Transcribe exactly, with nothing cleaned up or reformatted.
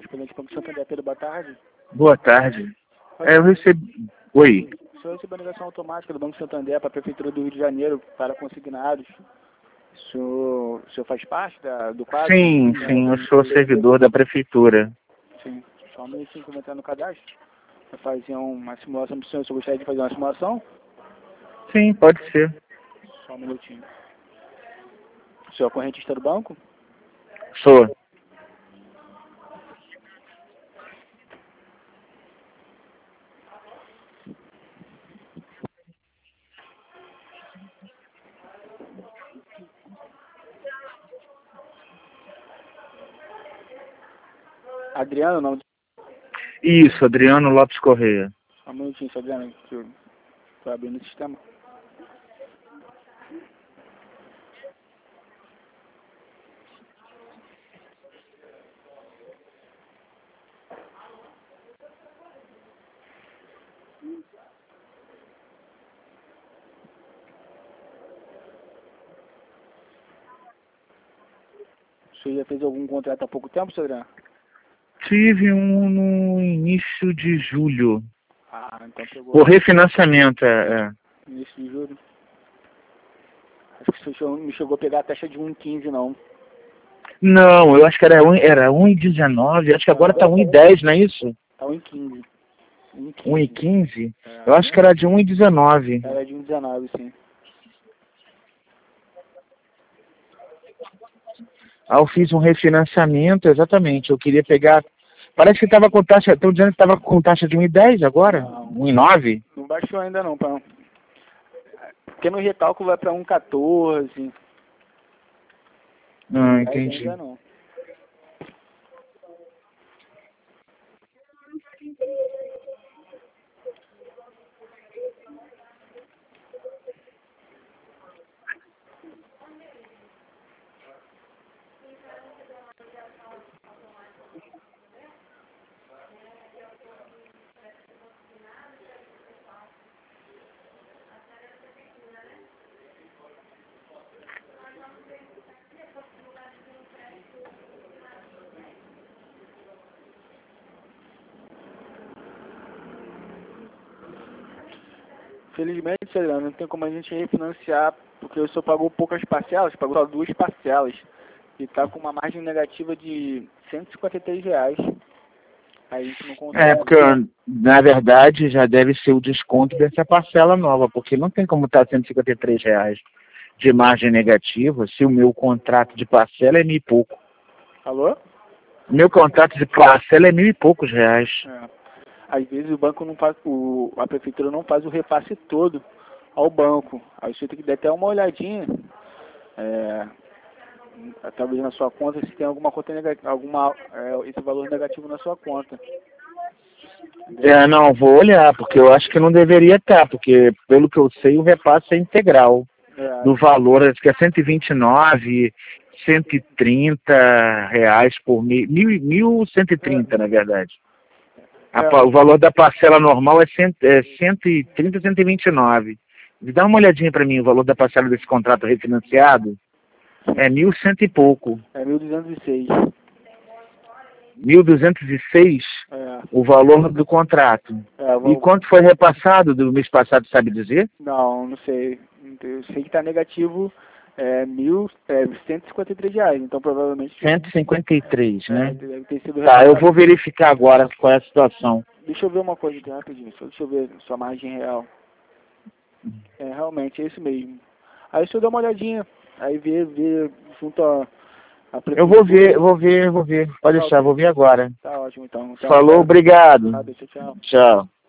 correspondente Banco Santander, Pedro, boa tarde. Boa tarde. É, eu recebi... Oi. O senhor recebeu a ligação automática do Banco Santander para a Prefeitura do Rio de Janeiro para consignados. O senhor, o senor faz parte da, do quadro? Sim, sim, eu sou servidor da Prefeitura. Sim, só um minutinho que eu vou entrar no cadastro. Para fazer uma simulação do senhor. O senhor gostaria de fazer uma simulação? Sim, pode ser. Só um minutinho. O senhor é correntista do banco? Sou. Adriano, não? Isso, Adriano Lopes Correia. Só um minutinho, só Adriano, que eu estou abrindo o sistema. O senhor já fez algum contrato há pouco tempo, senhor Adriano? Tive um no início de julho. Ah, então pegou. Por refinanciamento, é. é. Início de julho. Acho que o senhor não me chegou a pegar a taxa de um vírgula quinze, não. Não, eu acho que era um, era um e dezenove, acho que agora tá um e dez, não é isso? Tá um e quinze. um e quinze? É. Eu acho que era de um e dezenove. Era de um e dezenove, sim. Ah, eu fiz um refinanciamento, exatamente. Eu queria pegar... Parece que estava com taxa... Estão dizendo que estava com taxa de um e dez agora? Não. um e nove? Não baixou ainda não, pão. Porque no recálculo vai para um vírgula quatorze. Ah, entendi. Ainda não. Felizmente, Adriano, não tem como a gente refinanciar, porque o senhor pagou poucas parcelas, pagou só duas parcelas. E tá com uma margem negativa de cento e cinquenta e três reais. Aí a gente não consegue. É, porque, na verdade, já deve ser o desconto dessa parcela nova, porque não tem como estar cento e cinquenta e três reais de margem negativa se o meu contrato de parcela é mil e pouco. Alô? Meu contrato de parcela é mil e poucos reais. É. Às vezes o banco não faz, o, a prefeitura não faz o repasse todo ao banco. Aí você tem que dar até uma olhadinha, é, talvez na sua conta, se tem alguma conta negativa, alguma, é, esse valor negativo na sua conta. É, não, vou olhar, porque eu acho que não deveria estar, porque pelo que eu sei o repasse é integral. É, Do valor, acho que é cento e vinte e nove, cento e trinta reais por mil, mil cento e trinta, é, na verdade. A, é, o valor da parcela normal é, cem, é cento e trinta, cento e vinte e nove. Dá uma olhadinha para mim, o valor da parcela desse contrato refinanciado é mil e cento e pouco. é mil duzentos e seis. mil duzentos e seis É, o valor do contrato. é, E vou, quanto foi repassado do mês passado, sabe dizer? não, não sei. Eu sei que está negativo é, mil, é, cento e cinquenta e três reais. Então provavelmente cento e cinquenta e três, é, né? deve ter sido Tá, eu repassado. vou verificar agora qual é a situação. Deixa eu ver uma coisa aqui rapidinho. Só deixa eu ver sua margem real. É, realmente, é isso mesmo. Aí o senhor dá uma olhadinha. Aí vê, vê junto a, a Eu vou ver, eu vou ver, eu vou ver. Pode deixar, vou ver agora. Tá ótimo então. Então, Falou, tá, obrigado. tá, deixa, tchau. Tchau.